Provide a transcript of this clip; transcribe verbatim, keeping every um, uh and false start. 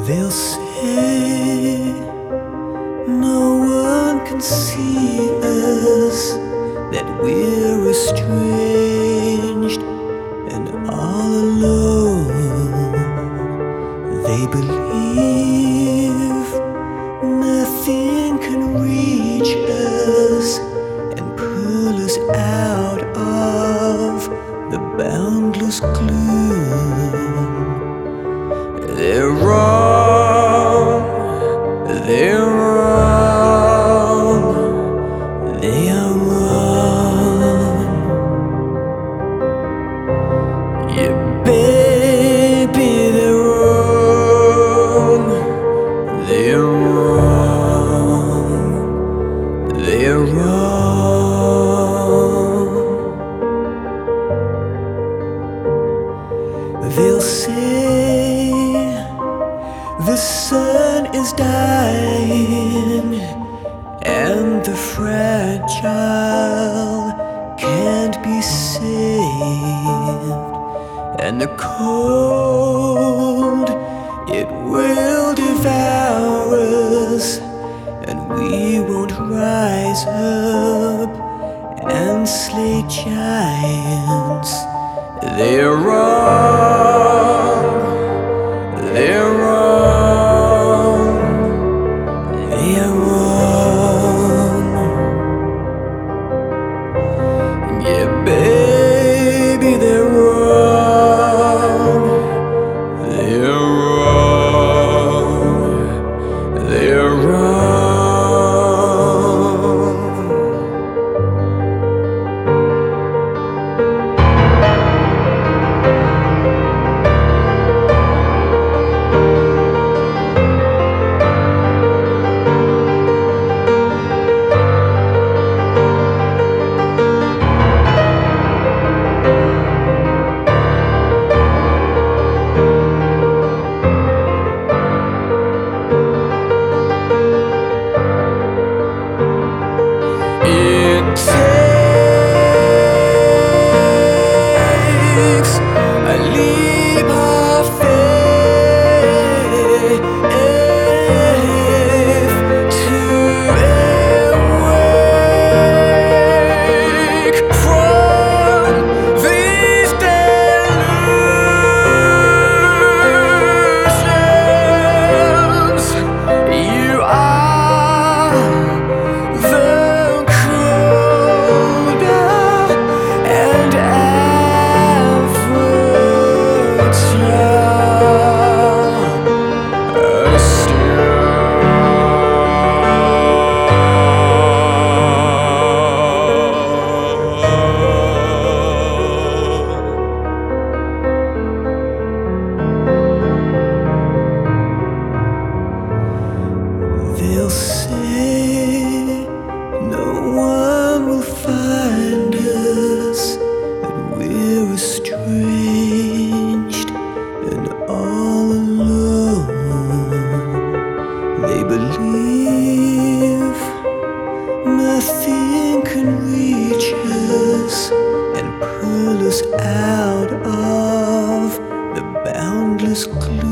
They'll say no one can see us, that we're estranged and all alone. They believe nothing can reach us and pull us out of the boundless gloom. They're wrong, they're wrong, they are wrong. Yeah, baby, they're wrong, they're wrong, they're wrong. They'll say the sun is dying and the fragile can't be saved, and the cold, it will devour us, and we won't rise up and slay giants. They're wrong, they're wrong, they are wrong. Yeah, baby, they're wrong, they're wrong, they're wrong. It takes a leap of faith to awake from these delusions. You are the and they'll say no one will find us, that we're estranged and all alone. They believe nothing can reach us and pull us out of the boundless gloom.